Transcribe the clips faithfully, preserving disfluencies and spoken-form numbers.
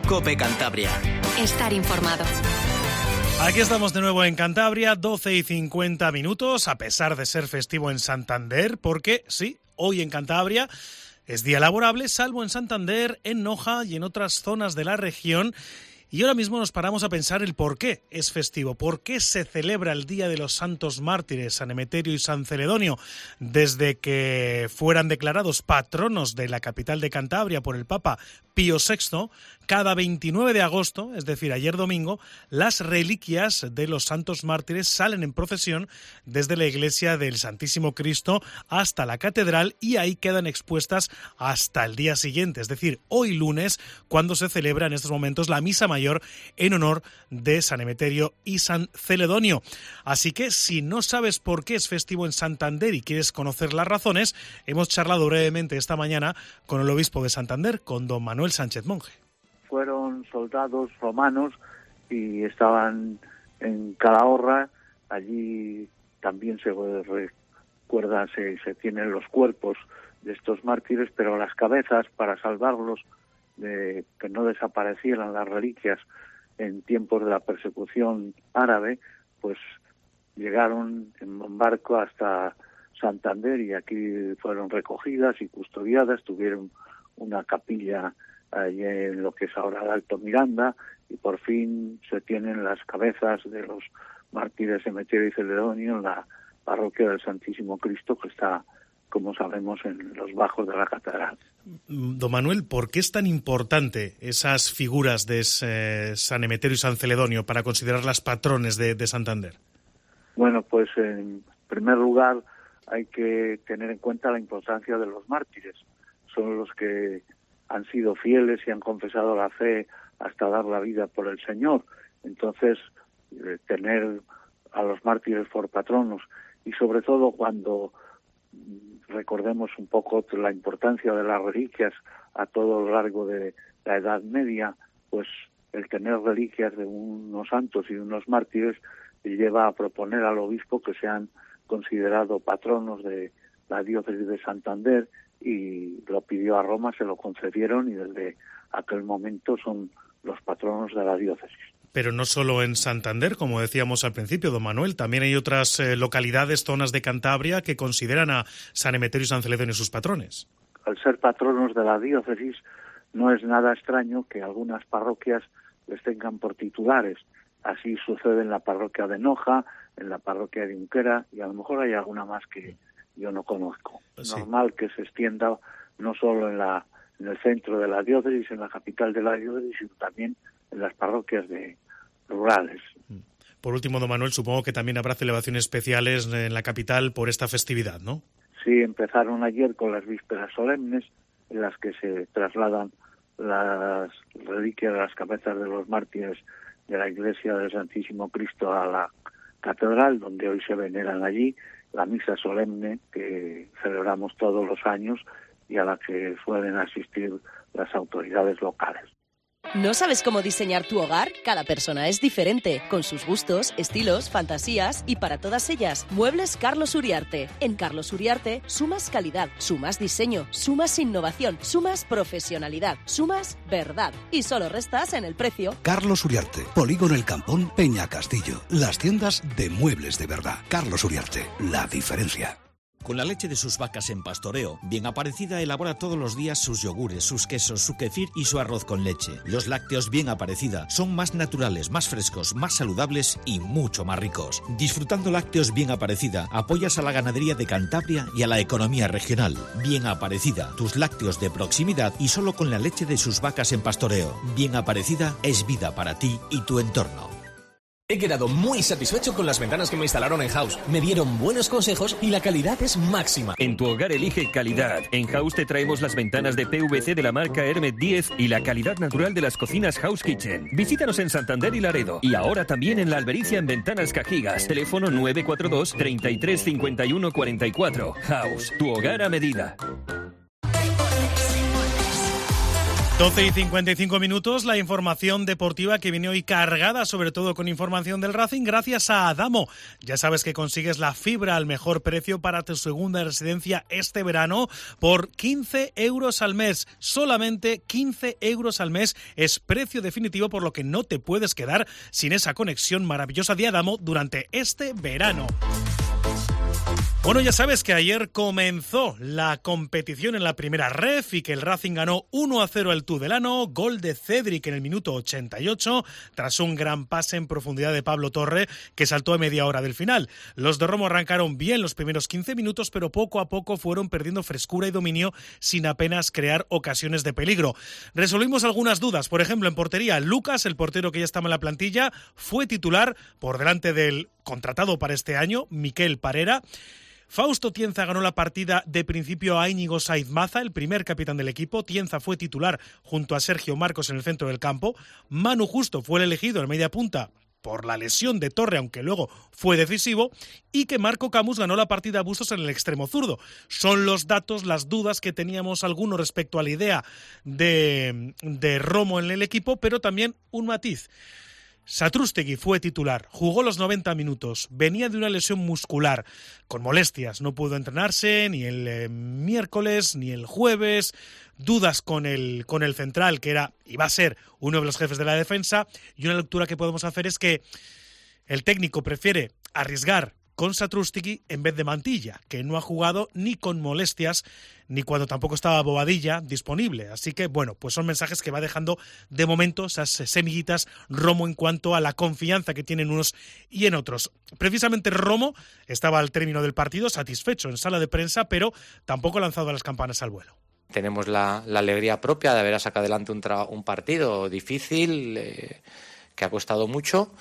COPE Cantabria. Estar informado. Aquí estamos de nuevo en Cantabria, doce y cincuenta minutos, a pesar de ser festivo en Santander, porque sí, hoy en Cantabria es día laborable, salvo en Santander, en Noja y en otras zonas de la región. Y ahora mismo nos paramos a pensar el por qué es festivo, por qué se celebra el Día de los Santos Mártires, San Emeterio y San Celedonio, desde que fueran declarados patronos de la capital de Cantabria por el Papa Pío sexto. Cada veintinueve de agosto, es decir, ayer domingo, las reliquias de los santos mártires salen en procesión desde la iglesia del Santísimo Cristo hasta la catedral y ahí quedan expuestas hasta el día siguiente, es decir, hoy lunes, cuando se celebra en estos momentos la misa mayor en honor de San Emeterio y San Celedonio. Así que si no sabes por qué es festivo en Santander y quieres conocer las razones, hemos charlado brevemente esta mañana con el obispo de Santander, con don Manuel Sánchez Monje. Fueron soldados romanos y estaban en Calahorra. Allí también se recuerda, se, se tienen los cuerpos de estos mártires, pero las cabezas, para salvarlos de que no desaparecieran las reliquias en tiempos de la persecución árabe, pues llegaron en un barco hasta Santander y aquí fueron recogidas y custodiadas. Tuvieron una capilla allí en lo que es ahora el Alto Miranda, y por fin se tienen las cabezas de los mártires Emeterio y Celedonio en la parroquia del Santísimo Cristo, que está, como sabemos, en los bajos de la catedral. Don Manuel, ¿por qué es tan importante esas figuras de ese San Emeterio y San Celedonio para considerarlas patrones de, de Santander? Bueno, pues en primer lugar hay que tener en cuenta la importancia de los mártires. Son los que han sido fieles y han confesado la fe hasta dar la vida por el Señor. Entonces, eh, tener a los mártires por patronos, y sobre todo cuando recordemos un poco la importancia de las reliquias a todo lo largo de la Edad Media, pues el tener reliquias de unos santos y unos mártires lleva a proponer al obispo que sean considerados patronos de la diócesis de Santander, y lo pidió a Roma, se lo concedieron y desde aquel momento son los patronos de la diócesis. Pero no solo en Santander, como decíamos al principio, don Manuel, también hay otras eh, localidades, zonas de Cantabria que consideran a San Emeterio y San Celedonio sus patrones. Al ser patronos de la diócesis, no es nada extraño que algunas parroquias les tengan por titulares. Así sucede en la parroquia de Noja, en la parroquia de Unquera, y a lo mejor hay alguna más que yo no conozco. Es sí. normal que se extienda no solo en la en el centro de la diócesis, en la capital de la diócesis, sino también en las parroquias de rurales. Por último, don Manuel, supongo que también habrá celebraciones especiales en la capital por esta festividad, ¿no? Sí, empezaron ayer con las vísperas solemnes, en las que se trasladan las reliquias de las cabezas de los mártires de la iglesia del Santísimo Cristo a la catedral, donde hoy se veneran allí, la misa solemne que celebramos todos los años y a la que suelen asistir las autoridades locales. ¿No sabes cómo diseñar tu hogar? Cada persona es diferente, con sus gustos, estilos, fantasías, y para todas ellas, Muebles Carlos Uriarte. En Carlos Uriarte sumas calidad, sumas diseño, sumas innovación, sumas profesionalidad, sumas verdad, y solo restas en el precio. Carlos Uriarte, Polígono El Campón, Peña Castillo. Las tiendas de muebles de verdad. Carlos Uriarte, la diferencia. Con la leche de sus vacas en pastoreo, Bien Aparecida elabora todos los días sus yogures, sus quesos, su kefir y su arroz con leche. Los lácteos Bien Aparecida son más naturales, más frescos, más saludables y mucho más ricos. Disfrutando lácteos Bien Aparecida, apoyas a la ganadería de Cantabria y a la economía regional. Bien Aparecida, tus lácteos de proximidad y solo con la leche de sus vacas en pastoreo. Bien Aparecida es vida para ti y tu entorno. He quedado muy satisfecho con las ventanas que me instalaron en House. Me dieron buenos consejos y la calidad es máxima. En tu hogar elige calidad. En House te traemos las ventanas de P V C de la marca Hermet diez y la calidad natural de las cocinas House Kitchen. Visítanos en Santander y Laredo. Y ahora también en La Albericia en Ventanas Cajigas. Teléfono nueve cuatro dos, treinta y tres, cincuenta y uno, cuarenta y cuatro. House, tu hogar a medida. doce y cincuenta y cinco minutos, la información deportiva que viene hoy cargada sobre todo con información del Racing gracias a Adamo. Ya sabes que consigues la fibra al mejor precio para tu segunda residencia este verano por quince euros al mes. Solamente quince euros al mes es precio definitivo, por lo que no te puedes quedar sin esa conexión maravillosa de Adamo durante este verano. Bueno, ya sabes que ayer comenzó la competición en la primera ref y que el Racing ganó uno a cero al Tudelano, gol de Cedric en el minuto ochenta y ocho, tras un gran pase en profundidad de Pablo Torre que saltó a media hora del final. Los de Romo arrancaron bien los primeros quince minutos, pero poco a poco fueron perdiendo frescura y dominio sin apenas crear ocasiones de peligro. Resolvimos algunas dudas, por ejemplo, en portería, Lucas, el portero que ya estaba en la plantilla, fue titular por delante del contratado para este año, Miquel Parera. Fausto Tienza ganó la partida de principio a Íñigo Saiz Maza, el primer capitán del equipo. Tienza fue titular junto a Sergio Marcos en el centro del campo. Manu Justo fue el elegido en media punta por la lesión de Torre, aunque luego fue decisivo, y que Marco Camus ganó la partida a Bustos en el extremo zurdo. Son los datos, las dudas que teníamos algunos respecto a la idea de, de Romo en el equipo, pero también un matiz. Satrústegui fue titular, jugó los noventa minutos, venía de una lesión muscular, con molestias, no pudo entrenarse ni el eh, miércoles ni el jueves, dudas con el, con el central, que era y va a ser uno de los jefes de la defensa, y una lectura que podemos hacer es que el técnico prefiere arriesgar con Satrústegui en vez de Mantilla, que no ha jugado ni con molestias, ni cuando tampoco estaba Bobadilla disponible. Así que, bueno, pues son mensajes que va dejando de momento esas semillitas Romo en cuanto a la confianza que tienen unos y en otros. Precisamente Romo estaba al término del partido satisfecho en sala de prensa, pero tampoco ha lanzado las campanas al vuelo. Tenemos la, la alegría propia de haber sacado adelante un, tra- un partido difícil, eh, que ha costado mucho,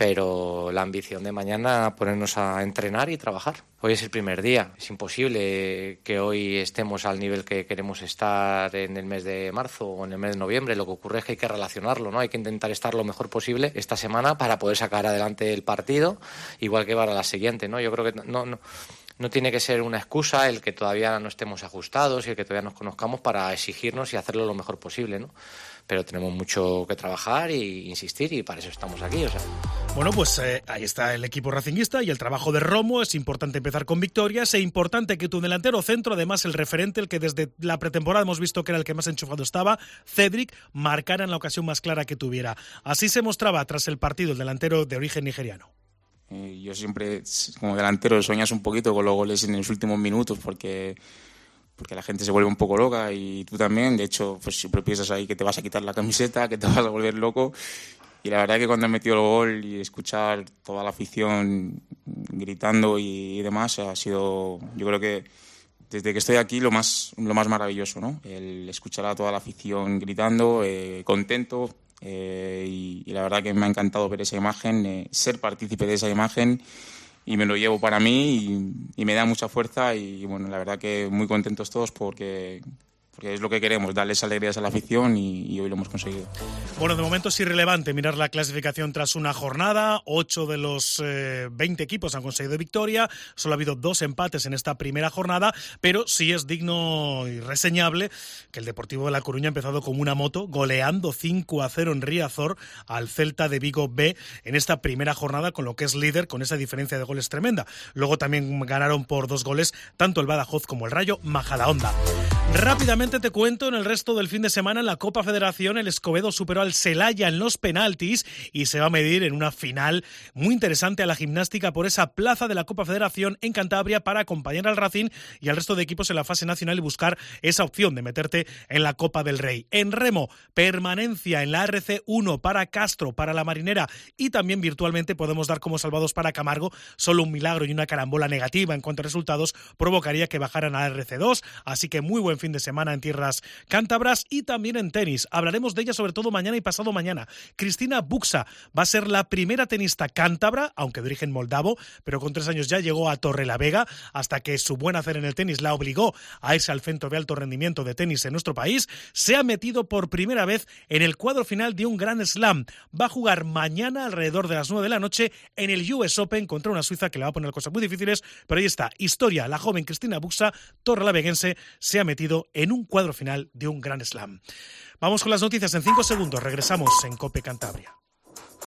pero la ambición de mañana ponernos a entrenar y trabajar. Hoy es el primer día, es imposible que hoy estemos al nivel que queremos estar en el mes de marzo o en el mes de noviembre. Lo que ocurre es que hay que relacionarlo, ¿no? Hay que intentar estar lo mejor posible esta semana para poder sacar adelante el partido, igual que para la siguiente, ¿no? Yo creo que no, no, no tiene que ser una excusa el que todavía no estemos ajustados y el que todavía nos conozcamos para exigirnos y hacerlo lo mejor posible, ¿no? Pero tenemos mucho que trabajar e insistir, y para eso estamos aquí, o sea. Bueno, pues eh, ahí está el equipo racinguista y el trabajo de Romo. Es importante empezar con victorias, e importante que tu delantero centro, además el referente, el que desde la pretemporada hemos visto que era el que más enchufado estaba, Cedric, marcara en la ocasión más clara que tuviera. Así se mostraba tras el partido el delantero de origen nigeriano. Eh, yo siempre, como delantero, sueñas un poquito con los goles en los últimos minutos, porque... porque la gente se vuelve un poco loca, y tú también. De hecho, pues siempre piensas ahí que te vas a quitar la camiseta, que te vas a volver loco. Y la verdad es que cuando he metido el gol y escuchar toda la afición gritando y demás, ha sido, yo creo que desde que estoy aquí, lo más, lo más maravilloso, ¿no? El escuchar a toda la afición gritando, eh, contento, eh, y, y la verdad que me ha encantado ver esa imagen, eh, ser partícipe de esa imagen, y me lo llevo para mí, y, y me da mucha fuerza. Y bueno, la verdad que muy contentos todos porque, porque es lo que queremos, darles alegrías a la afición, y, y hoy lo hemos conseguido. Bueno, de momento es irrelevante mirar la clasificación tras una jornada. Ocho de los eh, veinte equipos han conseguido victoria, solo ha habido dos empates en esta primera jornada, pero sí es digno y reseñable que el Deportivo de La Coruña ha empezado como una moto, goleando cinco a cero en Riazor al Celta de Vigo B en esta primera jornada, con lo que es líder, con esa diferencia de goles tremenda. Luego también ganaron por dos goles tanto el Badajoz como el Rayo Majadahonda. Rápidamente te cuento, en el resto del fin de semana en la Copa Federación, el Escobedo superó al Celaya en los penaltis y se va a medir en una final muy interesante a la Gimnástica por esa plaza de la Copa Federación en Cantabria para acompañar al Racing y al resto de equipos en la fase nacional y buscar esa opción de meterte en la Copa del Rey. En remo, permanencia en la R C uno para Castro, para la Marinera, y también virtualmente podemos dar como salvados para Camargo. Solo un milagro y una carambola negativa en cuanto a resultados provocaría que bajaran a R C dos, así que muy buen fin de semana en tierras cántabras. Y también en tenis, hablaremos de ella sobre todo mañana y pasado mañana. Cristina Buxa va a ser la primera tenista cántabra, aunque de origen moldavo, pero con tres años ya llegó a Torrelavega, hasta que su buen hacer en el tenis la obligó a irse al centro de alto rendimiento de tenis en nuestro país. Se ha metido por primera vez en el cuadro final de un Grand Slam. Va a jugar mañana alrededor de las nueve de la noche en el U S Open contra una suiza que le va a poner cosas muy difíciles, pero ahí está, historia, la joven Cristina Buxa, torrelaveguense, se ha metido metido en un cuadro final de un Grand Slam. Vamos con las noticias en cinco segundos. Regresamos en COPE Cantabria.